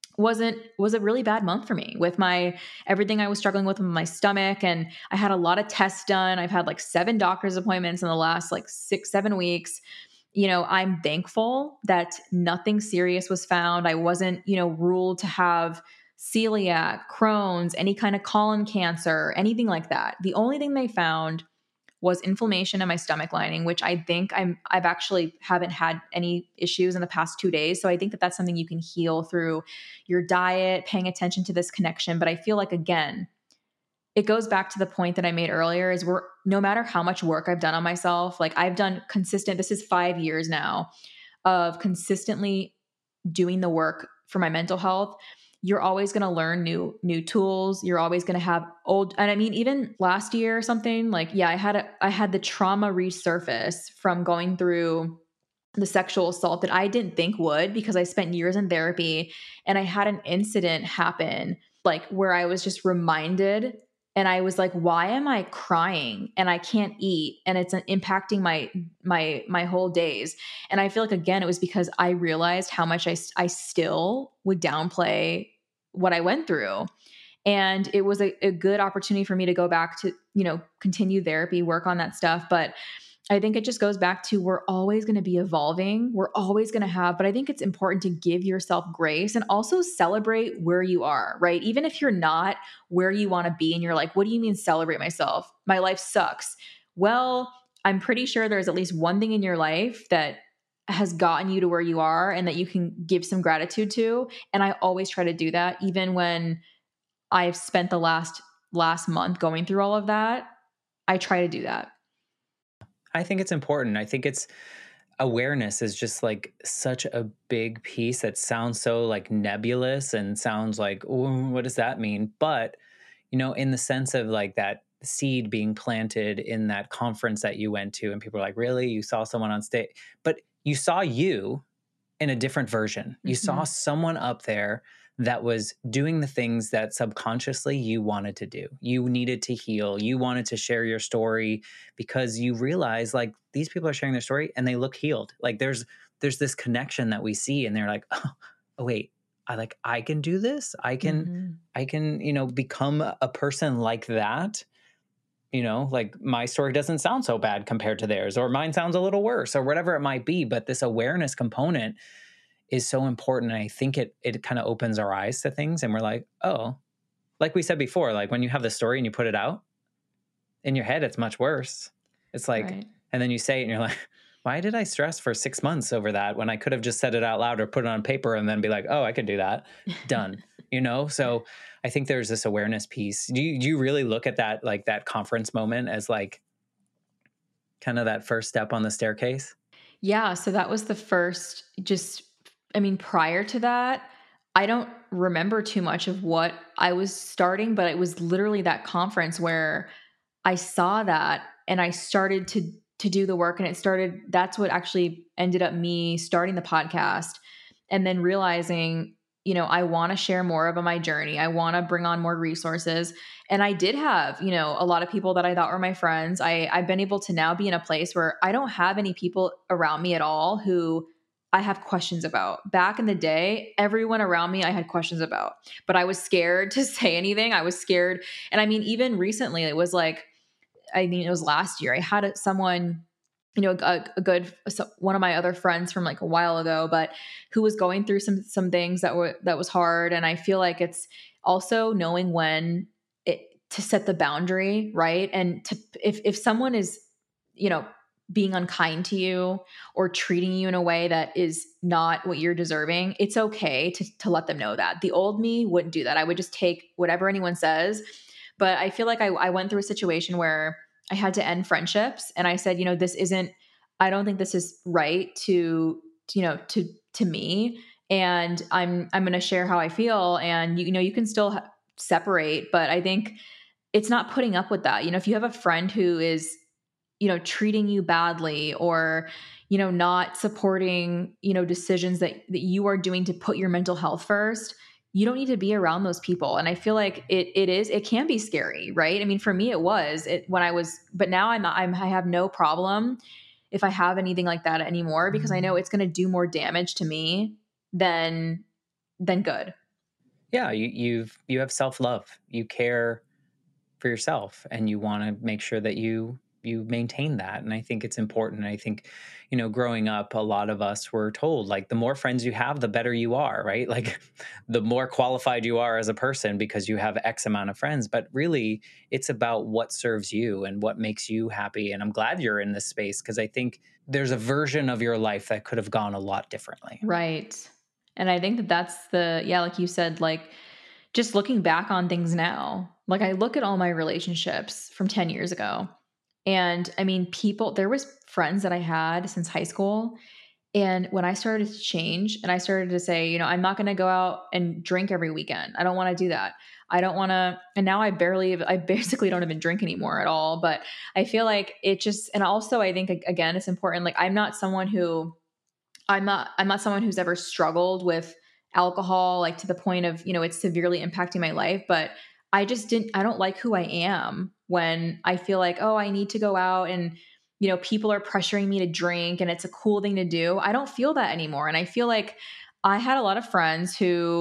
was a really bad month for me with my everything I was struggling with my stomach, and I had a lot of tests done. I've had like 7 doctor's appointments in the last like 6-7 weeks. I'm thankful that nothing serious was found. I wasn't, ruled to have celiac, Crohn's, any kind of colon cancer, anything like that. The only thing they found was inflammation in my stomach lining, which I think I've actually haven't had any issues in the past 2 days. So I think that that's something you can heal through your diet, paying attention to this connection. But I feel like, again, it goes back to the point that I made earlier, is no matter how much work I've done on myself, like I've done consistent, this is 5 years now of consistently doing the work for my mental health. You're always going to learn new tools. You're always going to have old, and I mean, even last year or something, like, yeah, I had the trauma resurface from going through the sexual assault that I didn't think would, because I spent years in therapy, and I had an incident happen like where I was just reminded, and I was like, why am I crying and I can't eat, and it's impacting my whole days. And I feel like, again, it was because I realized how much I still would downplay what I went through. And it was a good opportunity for me to go back to, continue therapy, work on that stuff. But I think it just goes back to, we're always going to be evolving. We're always going to have, but I think it's important to give yourself grace and also celebrate where you are, right? Even if you're not where you want to be and you're like, what do you mean celebrate myself? My life sucks. Well, I'm pretty sure there's at least one thing in your life that has gotten you to where you are and that you can give some gratitude to. And I always try to do that, even when I've spent the last month going through all of that. I try to do that. I think it's important. I think it's awareness is just like such a big piece that sounds so like nebulous and sounds like, "Ooh, what does that mean?" But, in the sense of like that seed being planted in that conference that you went to, and people are like, really? You saw someone on stage, but you saw you in a different version. You saw Mhm. someone up there that was doing the things that subconsciously you wanted to do. You needed to heal. You wanted to share your story because you realize like these people are sharing their story and they look healed. Like there's this connection that we see and they're like, oh wait, I can do this. Mhm. I can, become a person like that. Like my story doesn't sound so bad compared to theirs, or mine sounds a little worse, or whatever it might be. But this awareness component is so important. And I think it kind of opens our eyes to things. And we're like, oh, like we said before, like when you have the story and you put it out in your head, it's much worse. It's like, Right. and then you say it and you're like, why did I stress for 6 months over that when I could have just said it out loud or put it on paper and then be like, oh, I could do that. Done. So I think there's this awareness piece. Do you really look at that, like that conference moment as like kind of that first step on the staircase? Yeah, so that was the first, just, I mean, prior to that, I don't remember too much of what I was starting, but it was literally that conference where I saw that and I started to do the work, and that's what actually ended up me starting the podcast, and then realizing, I want to share more about my journey. I want to bring on more resources. And I did have, a lot of people that I thought were my friends. I've been able to now be in a place where I don't have any people around me at all who I have questions about. Back in the day, everyone around me I had questions about, but I was scared to say anything. I was scared. And I mean, even recently, it was like, I mean, it was last year. I had someone, a good one of my other friends from like a while ago, but who was going through some things that was hard. And I feel like it's also knowing when to set the boundary, right? And to if someone is, you know, being unkind to you or treating you in a way that is not what you're deserving, it's okay to let them know that. The old me wouldn't do that. I would just take whatever anyone says. But I feel like I went through a situation where I had to end friendships, and I said, this isn't, I don't think this is right to me. And I'm going to share how I feel. And you can still separate, but I think it's not putting up with that. If you have a friend who is, treating you badly, or, not supporting, decisions that you are doing to put your mental health first, you don't need to be around those people. And I feel like it can be scary, right? I mean, for me, it was when I was, but now I have no problem if I have anything like that anymore, because I know it's going to do more damage to me than good. Yeah, you have self-love. You care for yourself, and you want to make sure that you maintain that. And I think it's important. I think, growing up, a lot of us were told, like, the more friends you have, the better you are, right? Like, the more qualified you are as a person because you have X amount of friends. But really, it's about what serves you and what makes you happy. And I'm glad you're in this space, because I think there's a version of your life that could have gone a lot differently. Right. And I think that that's yeah, like you said, like, just looking back on things now, like I look at all my relationships from 10 years ago. And I mean, there was friends that I had since high school. And when I started to change and I started to say, I'm not going to go out and drink every weekend. I don't want to do that. I don't want to. And now I basically don't even drink anymore at all. But I feel like and also I think, again, it's important. Like, I'm not someone who's ever struggled with alcohol, like to the point of, it's severely impacting my life, but I don't like who I am when I feel like, oh, I need to go out and, people are pressuring me to drink and it's a cool thing to do. I don't feel that anymore. And I feel like I had a lot of friends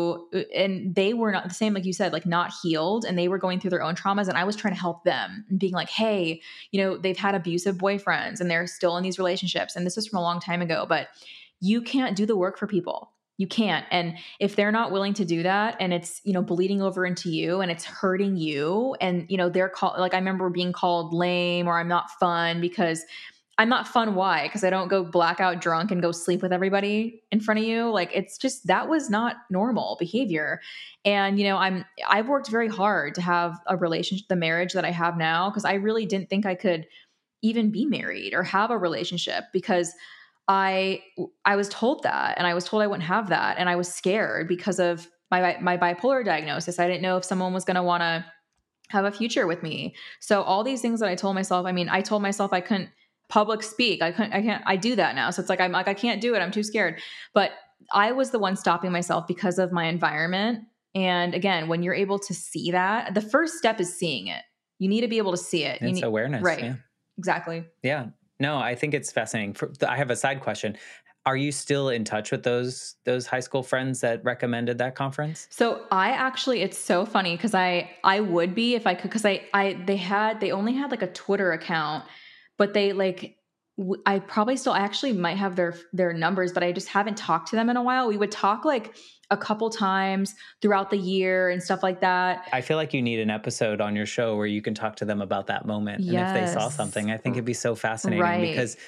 and they were not the same, like you said, like not healed, and they were going through their own traumas. And I was trying to help them and being like, hey, they've had abusive boyfriends and they're still in these relationships. And this was from a long time ago, but you can't do the work for people. You can't. And if they're not willing to do that, and it's, bleeding over into you and it's hurting you, and, they're called, like, I remember being called lame or I'm not fun, because I'm not fun. Why? Because I don't go blackout drunk and go sleep with everybody in front of you. Like, it's just, that was not normal behavior. And, I've worked very hard to have a relationship, the marriage that I have now, because I really didn't think I could even be married or have a relationship, because I was told that, and I was told I wouldn't have that, and I was scared because of my bipolar diagnosis. I didn't know if someone was going to want to have a future with me. So all these things that I told myself, I mean, I told myself I couldn't public speak. I do that now. So it's like, I'm like, I can't do it. I'm too scared. But I was the one stopping myself because of my environment. And again, when you're able to see that, the first step is seeing it. You need to be able to see it. It's awareness. Right. Yeah. Exactly. Yeah. No, I think it's fascinating. I have a side question. Are you still in touch with those high school friends that recommended that conference? So it's so funny, because I would be if I could, because they only had like a Twitter account, but they like I actually might have their numbers, but I just haven't talked to them in a while. We would talk like a couple times throughout the year and stuff like that. I feel like you need an episode on your show where you can talk to them about that moment. Yes. And if they saw something, I think it'd be so fascinating. Right. Because,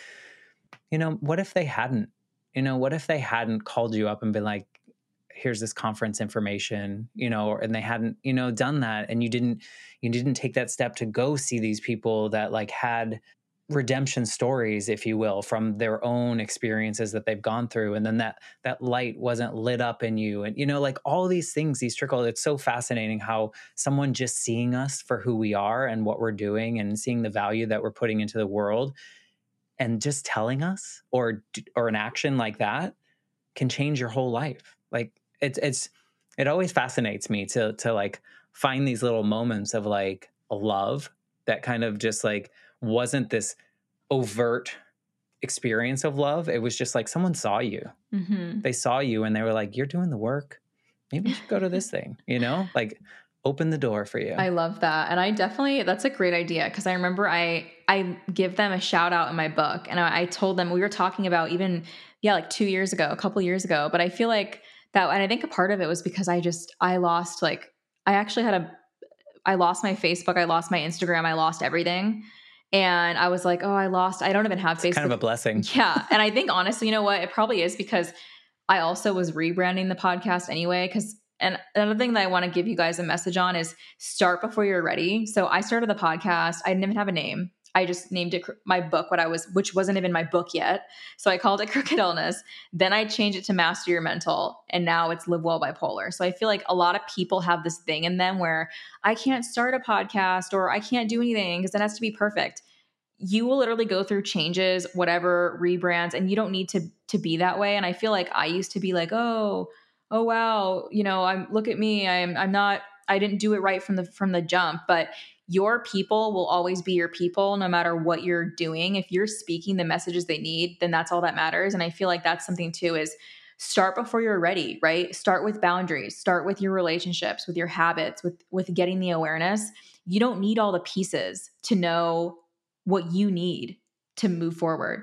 what if they hadn't? What if they hadn't called you up and been like, here's this conference information, and they hadn't, done that, and you didn't take that step to go see these people that like had redemption stories, if you will, from their own experiences that they've gone through. And then that light wasn't lit up in you. And, like all these things, these trickle, it's so fascinating how someone just seeing us for who we are and what we're doing and seeing the value that we're putting into the world and just telling us, or an action like that can change your whole life. Like it always fascinates me to like find these little moments of like a love that kind of just like wasn't this overt experience of love. It was just like someone saw you. Mm-hmm. They saw you and they were like, you're doing the work. Maybe you should go to this thing, like open the door for you. I love that. And that's a great idea. Because I remember I give them a shout out in my book. And I told them, we were talking about even, like 2 years ago, a couple years ago. But I feel like that, and I think a part of it was because I lost my Facebook, I lost my Instagram, I lost everything. And I was like, oh, I don't even have Facebook. It's kind of a blessing. Yeah. And I think honestly, you know what? It probably is, because I also was rebranding the podcast anyway. And another thing that I want to give you guys a message on is start before you're ready. So I started the podcast. I didn't even have a name. I just named it my book, which wasn't even my book yet. So I called it Crooked Illness. Then I changed it to Master Your Mental. And now it's Live Well Bipolar. So I feel like a lot of people have this thing in them where I can't start a podcast or I can't do anything because it has to be perfect. You will literally go through changes, whatever, rebrands, and you don't need to be that way. And I feel like I used to be like, oh, oh wow, I'm look at me, I'm not, I didn't do it right from the jump. But your people will always be your people no matter what you're doing. If you're speaking the messages they need, then that's all that matters. And I feel like that's something too, is start before you're ready, right? Start with boundaries, start with your relationships, with your habits, with getting the awareness. You don't need all the pieces to know what you need to move forward.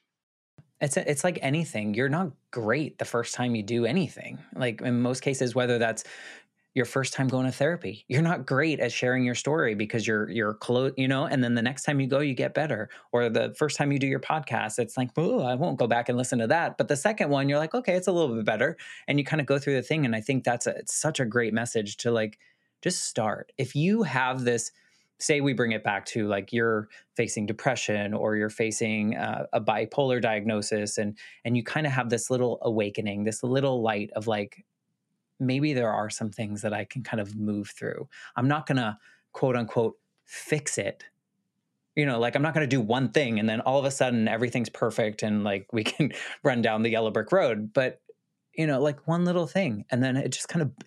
It's like anything. You're not great the first time you do anything. Like in most cases, whether that's your first time going to therapy, you're not great at sharing your story because you're close, and then the next time you go, you get better. Or the first time you do your podcast, it's like, oh, I won't go back and listen to that. But the second one, you're like, okay, it's a little bit better. And you kind of go through the thing. And I think it's such a great message to like, just start. If you have this, say we bring it back to like you're facing depression or you're facing a bipolar diagnosis, and you kind of have this little awakening, this little light of like, maybe there are some things that I can kind of move through. I'm not going to quote unquote fix it. Like I'm not going to do one thing and then all of a sudden everything's perfect and like we can run down the yellow brick road. But, like one little thing. And then it just kind of,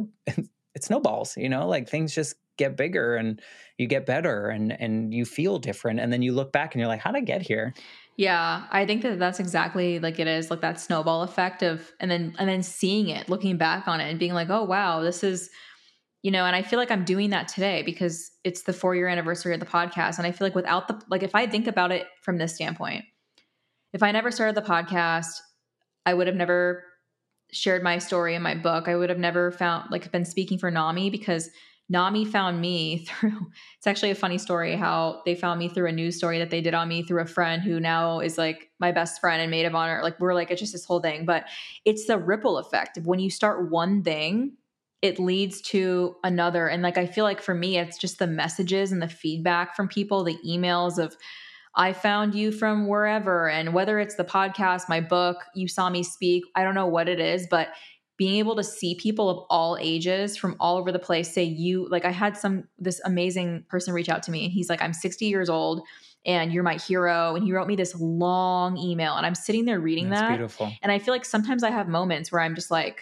it snowballs, like things just get bigger and you get better and you feel different. And then you look back and you're like, how'd I get here? Yeah, I think that that's exactly like it is, like that snowball effect of, and then seeing it, looking back on it and being like, "Oh wow, this is, and I feel like I'm doing that today because it's the 4-year anniversary of the podcast. And I feel like without the, like, if I think about it from this standpoint, if I never started the podcast, I would have never shared my story in my book. I would have never found, like, been speaking for NAMI because NAMI found me through, it's actually a funny story how they found me through a news story that they did on me through a friend who now is like my best friend and maid of honor. Like, we're like, it's just this whole thing. But it's the ripple effect of when you start one thing, it leads to another. And like, I feel like for me, it's just the messages and the feedback from people, the emails of, I found you from wherever. And whether it's the podcast, my book, you saw me speak, I don't know what it is, but being able to see people of all ages from all over the place say, you, like, I had this amazing person reach out to me and he's like, I'm 60 years old and you're my hero. And he wrote me this long email and I'm sitting there reading That's that. beautiful. And I feel like sometimes I have moments where I'm just like,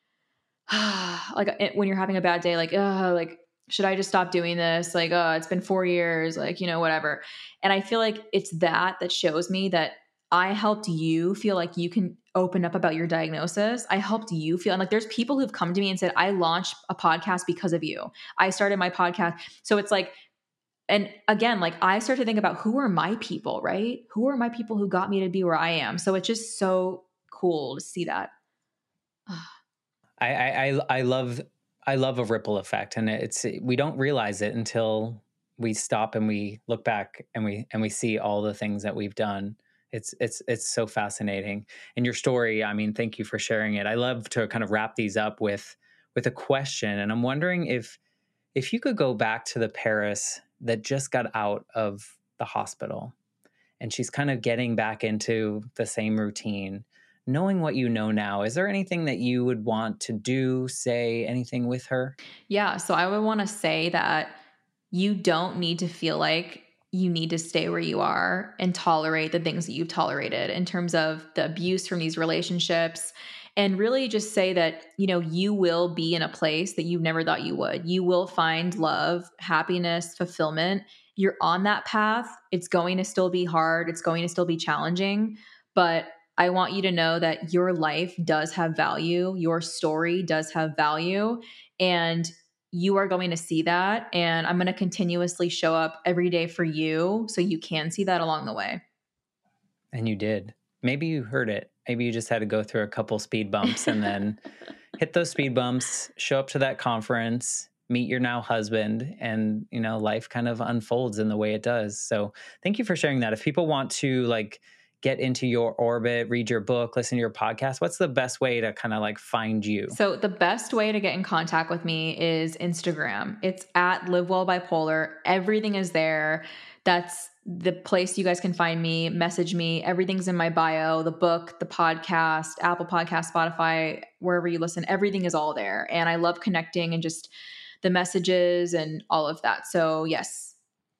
like when you're having a bad day, like, should I just stop doing this? Like, it's been 4 years, like, whatever. And I feel like it's that shows me that I helped you feel like you can open up about your diagnosis. I helped you feel, and like, there's people who've come to me and said, I launched a podcast because of you. I started my podcast. So it's like, and again, like, I start to think about who are my people, right? Who are my people who got me to be where I am? So it's just so cool to see that. I love a ripple effect, and we don't realize it until we stop and we look back and we see all the things that we've done. It's so fascinating. And your story, I mean, thank you for sharing it. I love to kind of wrap these up with a question, and I'm wondering if you could go back to the Paris that just got out of the hospital and she's kind of getting back into the same routine. Knowing what you know now, is there anything that you would want to do, say, anything with her? Yeah. So I would want to say that you don't need to feel like you need to stay where you are and tolerate the things that you've tolerated in terms of the abuse from these relationships. And really just say that, you will be in a place that you never thought you would. You will find love, happiness, fulfillment. You're on that path. It's going to still be hard, it's going to still be challenging. But I want you to know that your life does have value, your story does have value. And you are going to see that. And I'm going to continuously show up every day for you so you can see that along the way. And you did. Maybe you heard it. Maybe you just had to go through a couple speed bumps and then hit those speed bumps, show up to that conference, meet your now husband, and life kind of unfolds in the way it does. So thank you for sharing that. If people want to like get into your orbit, read your book, listen to your podcast, what's the best way to kind of like find you? So the best way to get in contact with me is Instagram. It's at Live Well Bipolar. Everything is there. That's the place you guys can find me, message me. Everything's in my bio, the book, the podcast, Apple Podcast, Spotify, wherever you listen, everything is all there. And I love connecting and just the messages and all of that. So yes.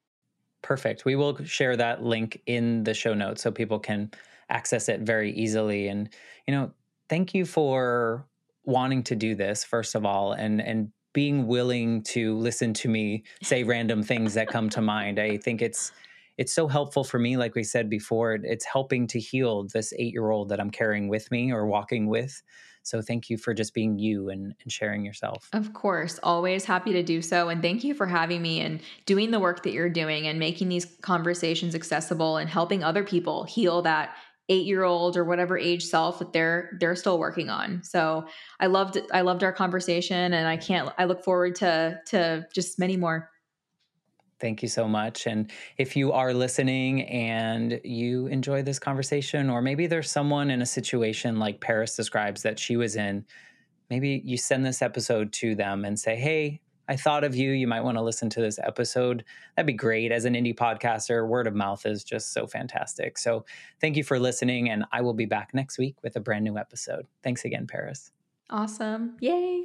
Perfect. We will share that link in the show notes so people can access it very easily. And, thank you for wanting to do this, first of all, and being willing to listen to me say random things that come to mind. I think it's so helpful for me. Like we said before, it's helping to heal this 8-year-old that I'm carrying with me or walking with. So thank you for just being you and sharing yourself. Of course, always happy to do so. And thank you for having me and doing the work that you're doing and making these conversations accessible and helping other people heal that 8-year-old or whatever age self that they're still working on. So I loved our conversation, and I look forward to just many more. Thank you so much. And if you are listening and you enjoy this conversation, or maybe there's someone in a situation like Paris describes that she was in, maybe you send this episode to them and say, hey, I thought of you. You might want to listen to this episode. That'd be great. As an indie podcaster, word of mouth is just so fantastic. So thank you for listening. And I will be back next week with a brand new episode. Thanks again, Paris. Awesome. Yay.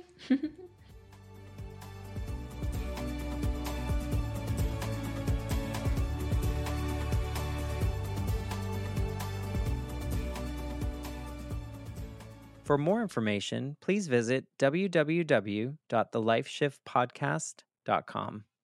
For more information, please visit www.thelifeshiftpodcast.com.